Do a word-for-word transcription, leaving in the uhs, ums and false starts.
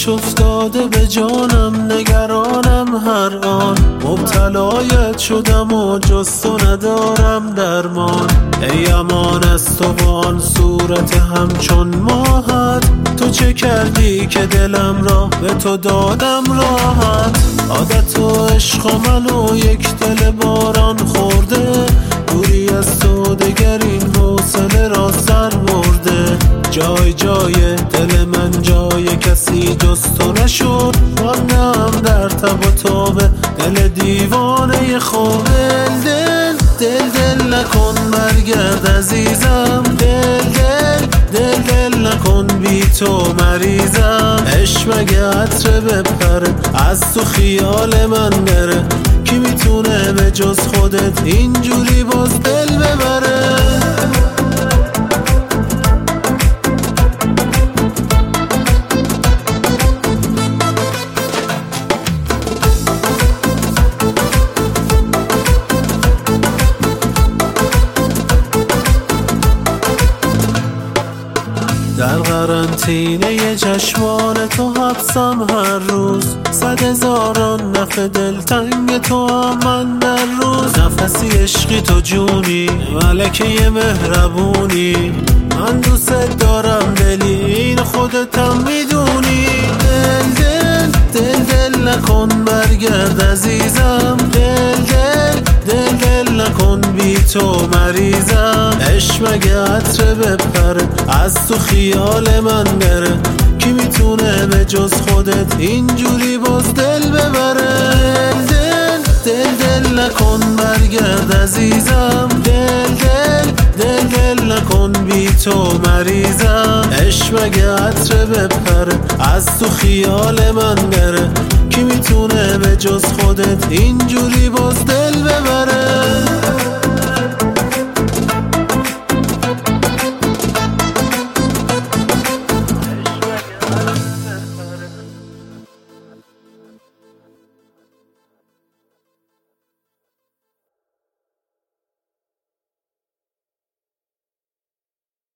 آتیش افتاده به جانم، نگرانم هر آن، مبتلایت شدم و جز تو ندارم درمان. ای امان از تو و آن صورت همچون ماهت، تو چه کردی که دلم را به تو دادم راحت. عادت و عشق و من و یک دل باران خورده، دوری از تو دگر این حوصله را سر برده. جای جای دل من جای کسی جز تو نشد، ماندم در تب و تاب دل دیوانه خود. دل دل دل نکن برگرد عزیزم، دل دل دل دل نکن بی تو مریضم. عشق مگه عطره بپره از تو خیال من بره، کی میتونه به جز خودت اینجوری باز دل ببره؟ در قرنطینه چشمان تو حبسم هر روز، صد هزاران نفع دلتنگ تو هم من در روز. نفسی عشقی تو جونی، ملکه مهربونی، من دوست دارم دلی این خودتم میدونی. دل دل دل دل نکن برگرد عزیزم، دل دل دل دل نکن بی تو مریضم. عشق مگه عطره بپره از تو خیال من بره، کی میتونه به جز خودت اینجوری باز دل ببره؟ دل دل دل نکن برگرد عزیزم، دل دل دل دل نکن بی تو مریضم. عشق مگه عطره بپره از تو خیال من بره، کی میتونه به جز خودت اینجوری باز دل